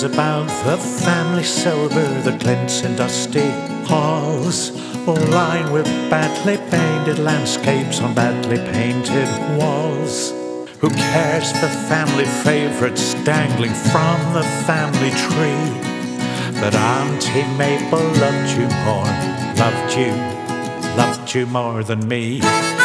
cares about the family silver that glints in dusty halls, lined with badly painted landscapes on badly painted walls? Who cares for family favorites dangling from the family tree? That Auntie Mabel loved you more than me.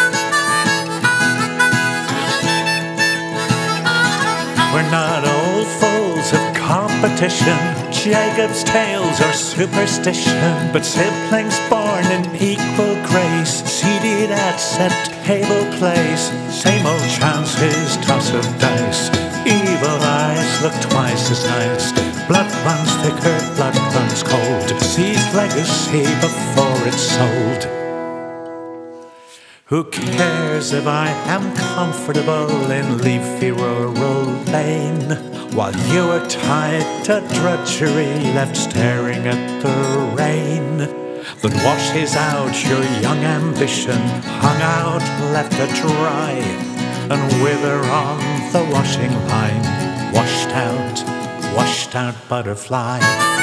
We're not old fools of competition, Jacob's tales or superstition, but siblings born in equal grace, seated at set table place. Same old chances, toss of dice. Evil eyes look twice as nice. Blood runs thicker, blood runs cold. Sees legacy before it's sold. Who cares if I am comfortable in leafy rural lane, while you are tied to drudgery, left staring at the rain that washes out your young ambition, hung out, left to dry, and wither on the washing line. Washed out butterfly.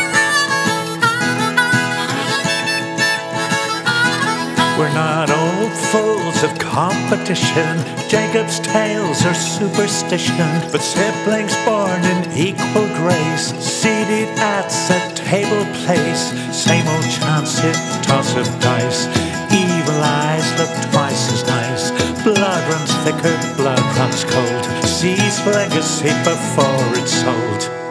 We're not old fools of competition, Jacob's tales or superstition, but siblings born in equal grace, seated at set table place. Same old chances, toss of dice. Evil eyes look twice as nice. Blood runs thicker, blood runs cold. Sees legacy before it's sold.